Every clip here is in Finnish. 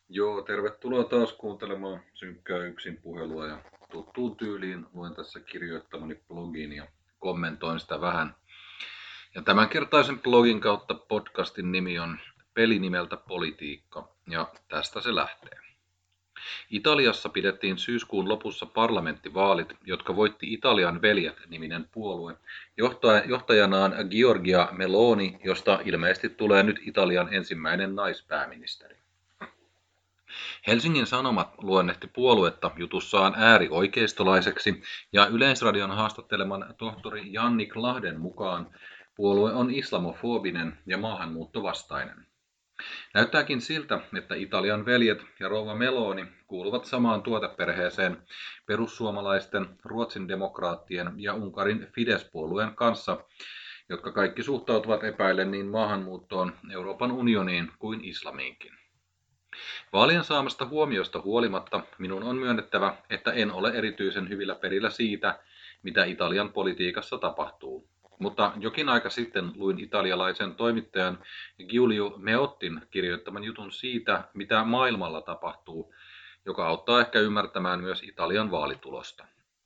Joo, tervetuloa taas kuuntelemaan synkkää yksin puhelua ja tuttuun tyyliin luen tässä kirjoittamani blogiin ja kommentoin sitä vähän. Ja tämänkertaisen blogin kautta podcastin nimi on Peli nimeltä Politiikka ja tästä se lähtee. Italiassa pidettiin syyskuun lopussa parlamenttivaalit, jotka voitti Italian veljet-niminen puolue, johtajanaan Giorgia Meloni, josta ilmeisesti tulee nyt Italian ensimmäinen naispääministeri. Helsingin Sanomat luonnehti puoluetta jutussaan äärioikeistolaiseksi ja Yleisradion haastatteleman tohtori Jannik Lahden mukaan puolue on islamofobinen ja maahanmuuttovastainen. Näyttääkin siltä, että Italian veljet ja rouva Meloni kuuluvat samaan tuoteperheeseen perussuomalaisten, Ruotsin demokraattien ja Unkarin Fidesz-puolueen kanssa, jotka kaikki suhtautuvat epäillen niin maahanmuuttoon, Euroopan unioniin kuin islamiinkin. Vaalien saamasta huomiosta huolimatta minun on myönnettävä, että en ole erityisen hyvillä perillä siitä, mitä Italian politiikassa tapahtuu. Mutta jokin aika sitten luin italialaisen toimittajan Giulio Meottin kirjoittaman jutun siitä, mitä maailmalla tapahtuu, joka auttaa ehkä ymmärtämään myös Italian vaalitulosta.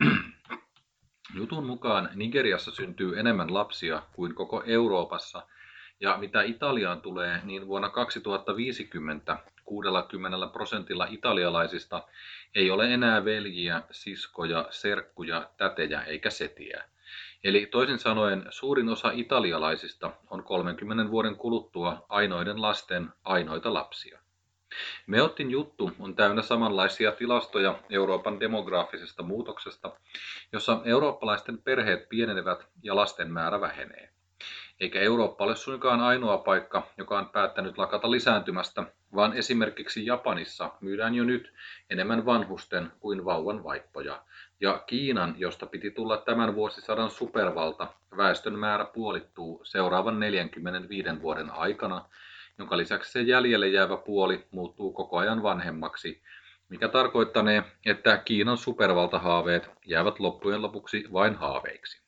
Jutun mukaan Nigeriassa syntyy enemmän lapsia kuin koko Euroopassa, ja mitä Italiaan tulee, niin vuonna 2050 60% italialaisista ei ole enää veljiä, siskoja, serkkuja, tätejä eikä setiä. Eli toisin sanoen suurin osa italialaisista on 30 vuoden kuluttua ainoiden lasten ainoita lapsia. Meottin juttu on täynnä samanlaisia tilastoja Euroopan demograafisesta muutoksesta, jossa eurooppalaisten perheet pienenevät ja lasten määrä vähenee. Eikä Eurooppa ole suinkaan ainoa paikka, joka on päättänyt lakata lisääntymästä, vaan esimerkiksi Japanissa myydään jo nyt enemmän vanhusten kuin vauvan vaippoja. Ja Kiinan, josta piti tulla tämän vuosisadan supervalta, väestön määrä puolittuu seuraavan 45 vuoden aikana, jonka lisäksi se jäljelle jäävä puoli muuttuu koko ajan vanhemmaksi, mikä tarkoittanee, että Kiinan supervaltahaaveet jäävät loppujen lopuksi vain haaveiksi.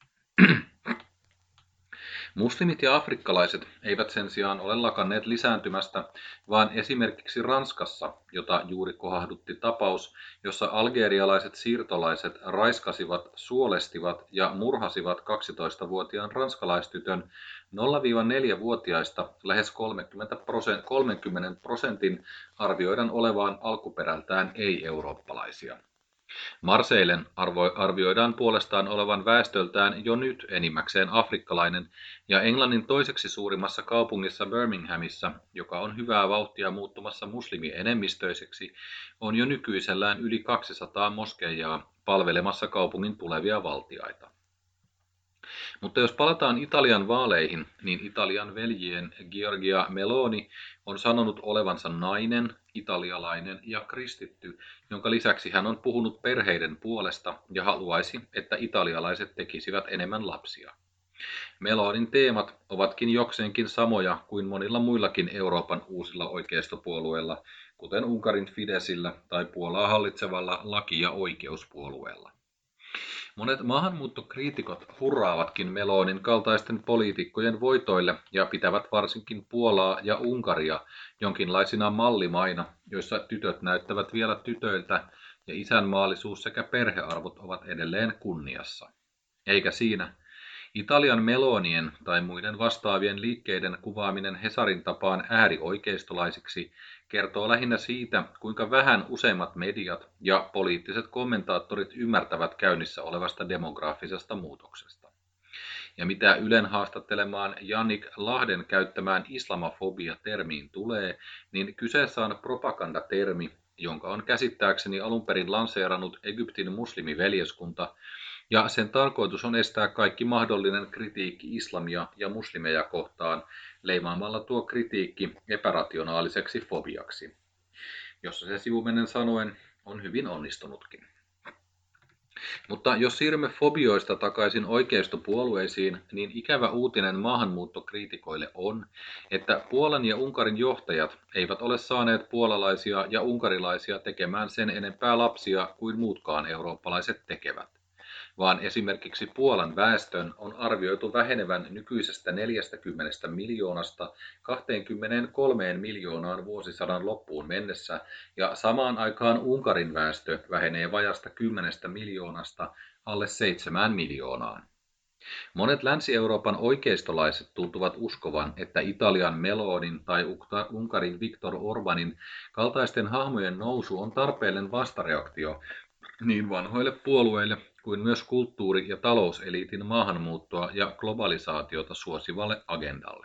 Muslimit ja afrikkalaiset eivät sen sijaan ole lakanneet lisääntymästä, vaan esimerkiksi Ranskassa, jota juuri kohahdutti tapaus, jossa algerialaiset siirtolaiset raiskasivat, suolestivat ja murhasivat 12-vuotiaan ranskalaistytön 0-4-vuotiaista lähes 30% arvioidaan olevan alkuperältään ei-eurooppalaisia. Marseillen arvioidaan puolestaan olevan väestöltään jo nyt enimmäkseen afrikkalainen, ja Englannin toiseksi suurimmassa kaupungissa Birminghamissa, joka on hyvää vauhtia muuttumassa muslimienemmistöiseksi, on jo nykyisellään yli 200 moskeijaa palvelemassa kaupungin tulevia valtiaita. Mutta jos palataan Italian vaaleihin, niin Italian veljien Giorgia Meloni on sanonut olevansa nainen, italialainen ja kristitty, jonka lisäksi hän on puhunut perheiden puolesta ja haluaisi, että italialaiset tekisivät enemmän lapsia. Melonin teemat ovatkin jokseenkin samoja kuin monilla muillakin Euroopan uusilla oikeistopuolueilla, kuten Unkarin Fideszillä tai Puolaa hallitsevalla laki- ja oikeuspuolueella. Monet maahanmuuttokriitikot hurraavatkin Melonin kaltaisten poliitikkojen voitoille ja pitävät varsinkin Puolaa ja Unkaria jonkinlaisina mallimaina, joissa tytöt näyttävät vielä tytöiltä ja isänmaallisuus sekä perhearvot ovat edelleen kunniassa. Eikä siinä. Italian Melonien tai muiden vastaavien liikkeiden kuvaaminen Hesarin tapaan äärioikeistolaisiksi kertoo lähinnä siitä, kuinka vähän useimmat mediat ja poliittiset kommentaattorit ymmärtävät käynnissä olevasta demograafisesta muutoksesta. Ja mitä Ylen haastattelemaan Jannik Lahden käyttämään islamofobia-termiin tulee, niin kyseessä on propagandatermi, jonka on käsittääkseni alun perin lanseerannut Egyptin muslimiveljeskunta, ja sen tarkoitus on estää kaikki mahdollinen kritiikki islamia ja muslimeja kohtaan, leimaamalla tuo kritiikki epärationaaliseksi fobiaksi, jossa se sivumennen sanoen on hyvin onnistunutkin. Mutta jos siirrymme fobioista takaisin oikeistopuolueisiin, niin ikävä uutinen maahanmuuttokriitikoille on, että Puolan ja Unkarin johtajat eivät ole saaneet puolalaisia ja unkarilaisia tekemään sen enempää lapsia kuin muutkaan eurooppalaiset tekevät. vaan esimerkiksi Puolan väestön on arvioitu vähenevän nykyisestä 40 miljoonasta 23 miljoonaan vuosisadan loppuun mennessä, ja samaan aikaan Unkarin väestö vähenee vajasta 10 miljoonasta alle 7 miljoonaan. Monet Länsi-Euroopan oikeistolaiset tuntuvat uskovan, että Italian Melonin tai Unkarin Viktor Orbanin kaltaisten hahmojen nousu on tarpeellinen vastareaktio niin vanhoille puolueille kuin myös kulttuuri- ja talouseliitin maahanmuuttoa ja globalisaatiota suosivalle agendalle.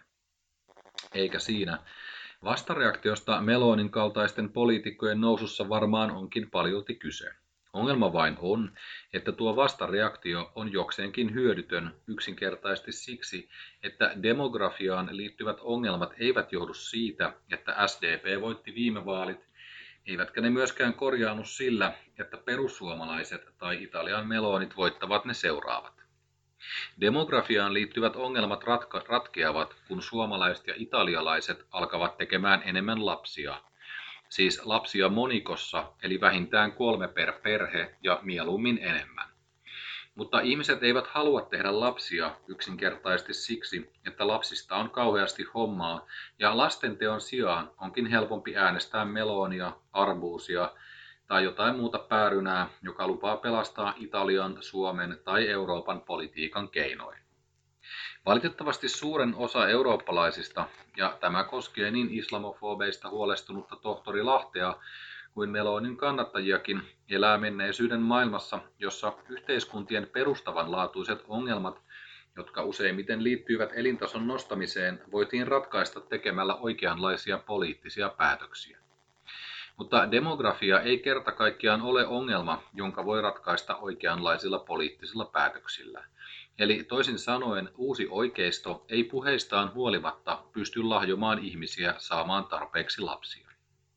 Eikä siinä. Vastareaktiosta Melonin kaltaisten poliitikkojen nousussa varmaan onkin paljolti kyse. Ongelma vain on, että tuo vastareaktio on jokseenkin hyödytön yksinkertaisesti siksi, että demografiaan liittyvät ongelmat eivät johdu siitä, että SDP voitti viime vaalit, eivätkä ne myöskään korjaannu sillä, että perussuomalaiset tai Italian melonit voittavat ne seuraavat. Demografiaan liittyvät ongelmat ratkeavat, kun suomalaiset ja italialaiset alkavat tekemään enemmän lapsia. Siis lapsia monikossa, eli vähintään 3 per perhe ja mieluummin enemmän. Mutta ihmiset eivät halua tehdä lapsia yksinkertaisesti siksi, että lapsista on kauheasti hommaa, ja lastenteon sijaan onkin helpompi äänestää melonia, arbuusia tai jotain muuta päärynää, joka lupaa pelastaa Italian, Suomen tai Euroopan politiikan keinoin. Valitettavasti suuren osa eurooppalaisista, ja tämä koskee niin islamofobeista huolestunutta tohtori Lahtea kuin Melonin kannattajiakin, elää menneisyyden maailmassa, jossa yhteiskuntien perustavanlaatuiset ongelmat, jotka useimmiten liittyivät elintason nostamiseen, voitiin ratkaista tekemällä oikeanlaisia poliittisia päätöksiä. Mutta demografia ei kerta kaikkiaan ole ongelma, jonka voi ratkaista oikeanlaisilla poliittisilla päätöksillä. Eli toisin sanoen uusi oikeisto ei puheistaan huolimatta pysty lahjomaan ihmisiä saamaan tarpeeksi lapsia.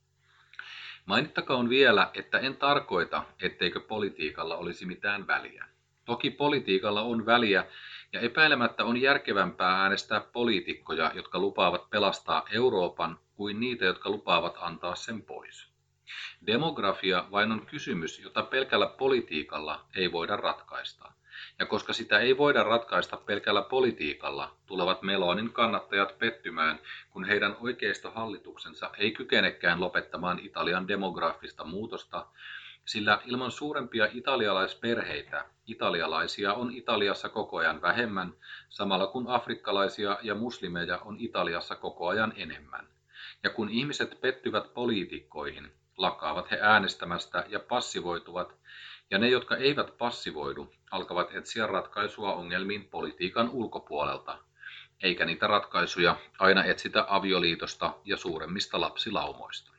Mainittakoon vielä, että en tarkoita, etteikö politiikalla olisi mitään väliä. Toki politiikalla on väliä, ja epäilemättä on järkevämpää äänestää poliitikkoja, jotka lupaavat pelastaa Euroopan, kuin niitä, jotka lupaavat antaa sen pois. Demografia vain on kysymys, jota pelkällä politiikalla ei voida ratkaista. Ja koska sitä ei voida ratkaista pelkällä politiikalla, tulevat Melonin kannattajat pettymään, kun heidän oikeistohallituksensa ei kykenekään lopettamaan Italian demografista muutosta, sillä ilman suurempia italialaisperheitä italialaisia on Italiassa koko ajan vähemmän, samalla kun afrikkalaisia ja muslimeja on Italiassa koko ajan enemmän. Ja kun ihmiset pettyvät poliitikkoihin, lakkaavat he äänestämästä ja passivoituvat, ja ne, jotka eivät passivoidu, alkavat etsiä ratkaisua ongelmiin politiikan ulkopuolelta, eikä niitä ratkaisuja aina etsitä avioliitosta ja suuremmista lapsilaumoista.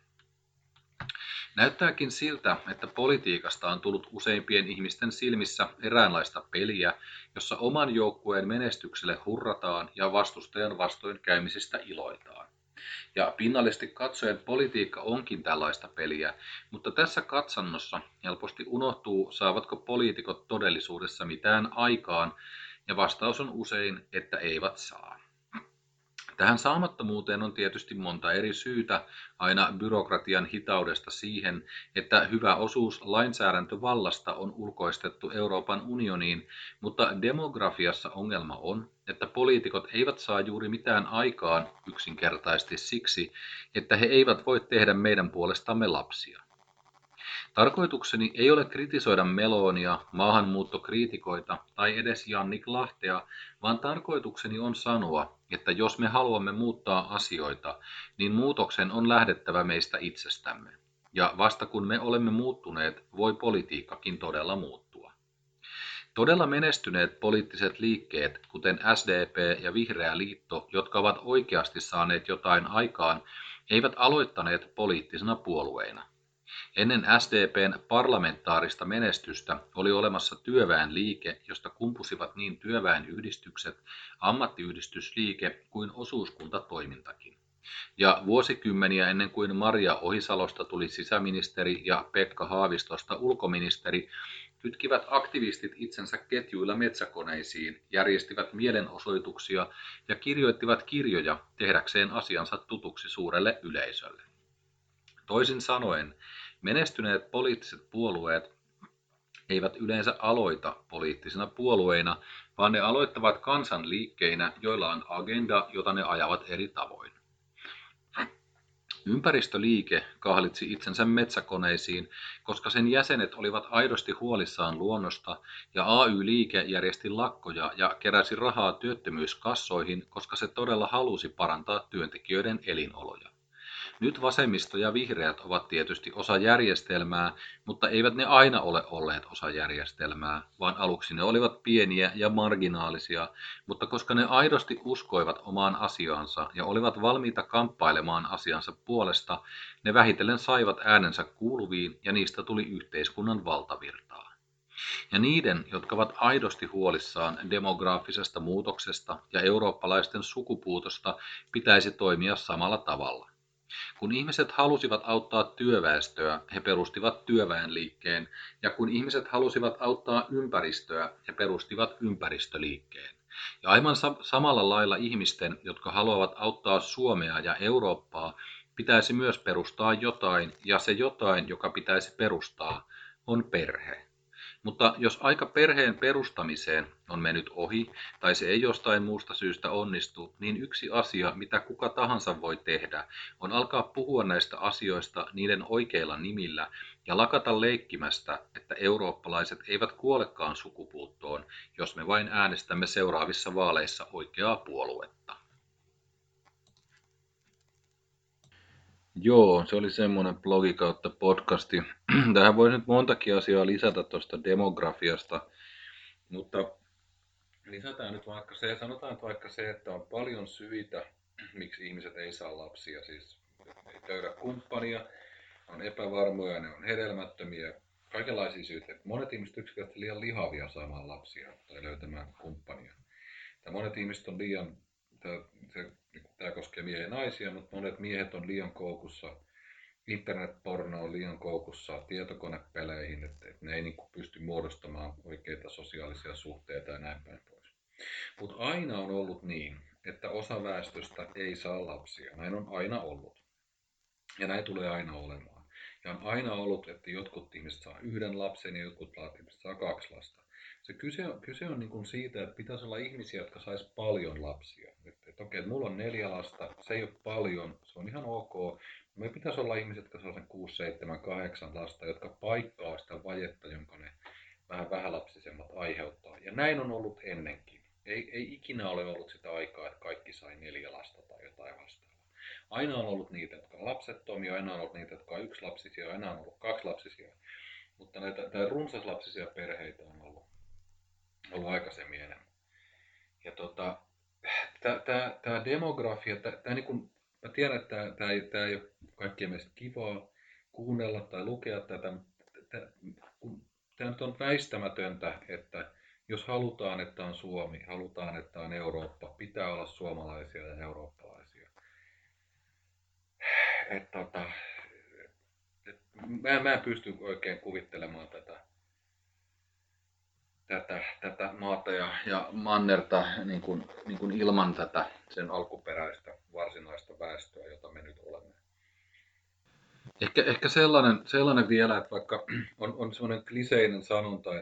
Näyttääkin siltä, että politiikasta on tullut useimpien ihmisten silmissä eräänlaista peliä, jossa oman joukkueen menestykselle hurrataan ja vastustajan vastoinkäymisistä iloitaan. Ja pinnallisesti katsoen politiikka onkin tällaista peliä, mutta tässä katsannossa helposti unohtuu, saavatko poliitikot todellisuudessa mitään aikaan, ja vastaus on usein, että eivät saa. Tähän saamattomuuteen on tietysti monta eri syytä, aina byrokratian hitaudesta siihen, että hyvä osuus lainsäädäntövallasta on ulkoistettu Euroopan unioniin, mutta demografiassa ongelma on, että poliitikot eivät saa juuri mitään aikaan yksinkertaisesti siksi, että he eivät voi tehdä meidän puolestamme lapsia. Tarkoitukseni ei ole kritisoida Melonia, maahanmuuttokriitikoita tai edes Jannik Lahtea, vaan tarkoitukseni on sanoa, että jos me haluamme muuttaa asioita, niin muutoksen on lähdettävä meistä itsestämme. Ja vasta kun me olemme muuttuneet, voi politiikkakin todella muuttua. Todella menestyneet poliittiset liikkeet, kuten SDP ja Vihreä liitto, jotka ovat oikeasti saaneet jotain aikaan, eivät aloittaneet poliittisina puolueina. Ennen SDPn parlamentaarista menestystä oli olemassa työväenliike, josta kumpusivat niin työväenyhdistykset, ammattiyhdistysliike kuin osuuskuntatoimintakin. Ja vuosikymmeniä ennen kuin Maria Ohisalosta tuli sisäministeri ja Pekka Haavistosta ulkoministeri, kytkivät aktivistit itsensä ketjuilla metsäkoneisiin, järjestivät mielenosoituksia ja kirjoittivat kirjoja tehdäkseen asiansa tutuksi suurelle yleisölle. Toisin sanoen, menestyneet poliittiset puolueet eivät yleensä aloita poliittisina puolueina, vaan ne aloittavat kansanliikkeinä, joilla on agenda, jota ne ajavat eri tavoin. Ympäristöliike kahlitsi itsensä metsäkoneisiin, koska sen jäsenet olivat aidosti huolissaan luonnosta, ja AY-liike järjesti lakkoja ja keräsi rahaa työttömyyskassoihin, koska se todella halusi parantaa työntekijöiden elinoloja. Nyt vasemmisto ja vihreät ovat tietysti osa järjestelmää, mutta eivät ne aina ole olleet osa järjestelmää, vaan aluksi ne olivat pieniä ja marginaalisia, mutta koska ne aidosti uskoivat omaan asiaansa ja olivat valmiita kamppailemaan asiansa puolesta, ne vähitellen saivat äänensä kuuluviin ja niistä tuli yhteiskunnan valtavirtaa. Ja niiden, jotka ovat aidosti huolissaan demograafisesta muutoksesta ja eurooppalaisten sukupuutosta, pitäisi toimia samalla tavalla. Kun ihmiset halusivat auttaa työväestöä, he perustivat työväenliikkeen, ja kun ihmiset halusivat auttaa ympäristöä, he perustivat ympäristöliikkeen. Ja aivan samalla lailla ihmisten, jotka haluavat auttaa Suomea ja Eurooppaa, pitäisi myös perustaa jotain, ja se jotain, joka pitäisi perustaa, on perhe. Mutta jos aika perheen perustamiseen on mennyt ohi tai se ei jostain muusta syystä onnistu, niin yksi asia, mitä kuka tahansa voi tehdä, on alkaa puhua näistä asioista niiden oikeilla nimillä ja lakata leikkimästä, että eurooppalaiset eivät kuolekaan sukupuuttoon, jos me vain äänestämme seuraavissa vaaleissa oikeaa puoluetta. Joo, se oli semmoinen blogi kautta podcasti. Tähän voisi nyt montakin asiaa lisätä tuosta demografiasta, mutta lisätään nyt vaikka se, sanotaan nyt vaikka se, että on paljon syitä, miksi ihmiset ei saa lapsia. Siis ei löydä kumppania, on epävarmoja, ne on hedelmättömiä, kaikenlaisia syitä. Monet ihmiset yksinkertaisesti liian lihavia saamaan lapsia tai löytämään kumppania. Tai monet ihmiset on liian, tämä koskee miehiä ja naisia, mutta monet miehet on liian koukussa, internetporno on liian koukussa tietokonepeleihin, että ne ei pysty muodostamaan oikeita sosiaalisia suhteita ja näin päin pois. Mutta aina on ollut niin, että osa väestöstä ei saa lapsia. Näin on aina ollut. Ja näin tulee aina olemaan. Ja on aina ollut, että jotkut ihmiset saa yhden lapsen ja jotkut ihmiset saa 2 lasta. Se kyse on niin kuin siitä, että pitäisi olla ihmisiä, jotka sais paljon lapsia. Että okei, että mulla on 4 lasta, se ei ole paljon, se on ihan ok. Me pitäisi olla ihmiset, jotka saa sen 6, 7, 8 lasta, jotka paikkaa sitä vajetta, jonka ne vähän vähälapsisemmat aiheuttaa. Ja näin on ollut ennenkin. Ei ikinä ole ollut sitä aikaa, että kaikki sai 4 lasta tai jotain vastaavaa. Aina on ollut niitä, jotka on lapsettomia, aina on ollut niitä, jotka on 1-lapsisia, aina on ollut 2-lapsisia. Mutta näitä runsaslapsisia perheitä on ollut aikaisemmin enemmän. Ja tämä demografia, mä tiedän, että tämä ei ole kaikkien mielestä kivaa kuunnella tai lukea tätä, tämä nyt on väistämätöntä, että jos halutaan, että on Suomi, halutaan, että on Eurooppa, pitää olla suomalaisia ja eurooppalaisia. Mä en pysty oikein kuvittelemaan tätä maata ja mannerta niin kuin ilman tätä sen alkuperäistä varsinaista väestöä, jota me nyt olemme. Ehkä sellainen vielä, että vaikka on sellainen kliseinen sanonta,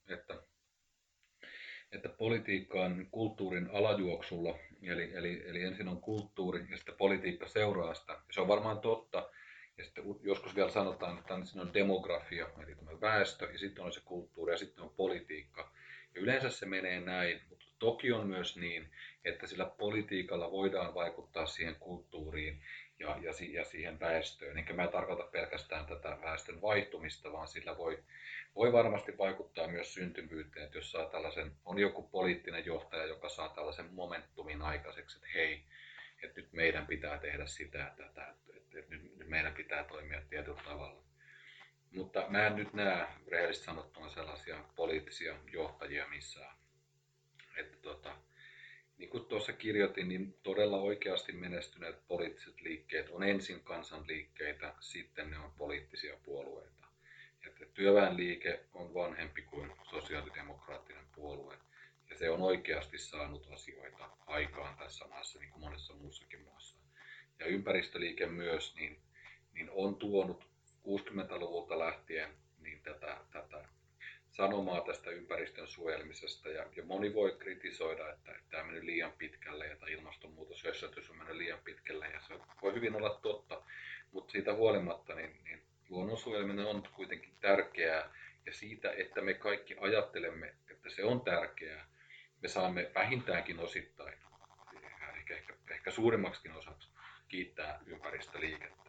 että politiikka on kulttuurin alajuoksulla, eli ensin on kulttuuri ja sitten politiikka seuraa sitä. Se on varmaan totta. Ja sitten joskus vielä sanotaan, että ensin on demografia, eli tämä väestö, ja sitten on se kulttuuri, ja sitten on politiikka. Ja yleensä se menee näin, mutta toki on myös niin, että sillä politiikalla voidaan vaikuttaa siihen kulttuuriin ja siihen väestöön. Enkä mä tarkoita pelkästään tätä väestön vaihtumista, vaan sillä voi varmasti vaikuttaa myös syntyvyyteen, että jos saa on joku poliittinen johtaja, joka saa tällaisen momentumin aikaiseksi, että hei, että nyt meidän pitää tehdä sitä ja tätä, että nyt meidän pitää toimia tietyllä tavalla. Mutta mä en nyt näe rehellisesti sanottuna sellaisia poliittisia johtajia missään. Että niin kuin tuossa kirjoitin, niin todella oikeasti menestyneet poliittiset liikkeet on ensin kansanliikkeitä, sitten ne on poliittisia puolueita. Että työväenliike on vanhempi kuin sosiaalidemokraattinen puolue. Ja se on oikeasti saanut asioita aikaan tässä maassa, niin kuin monessa muussakin maassa. Ja ympäristöliike myös niin on tuonut 60-luvulta lähtien niin tätä sanomaa tästä ympäristön suojelemisesta ja moni voi kritisoida, että tämä on mennyt liian pitkälle ja tämä ilmastonmuutoshössötys on mennyt liian pitkälle ja se voi hyvin olla totta, mutta siitä huolimatta niin luonnon suojeleminen on kuitenkin tärkeää ja siitä, että me kaikki ajattelemme, että se on tärkeää, me saamme vähintäänkin osittain, ehkä suurimmaksikin osaksi kiittää ympäristöliikettä.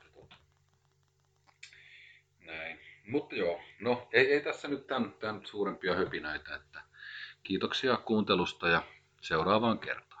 Näin. Mutta joo, no ei tässä nyt tämän suurempia höpinöitä, että kiitoksia kuuntelusta ja seuraavaan kertaan.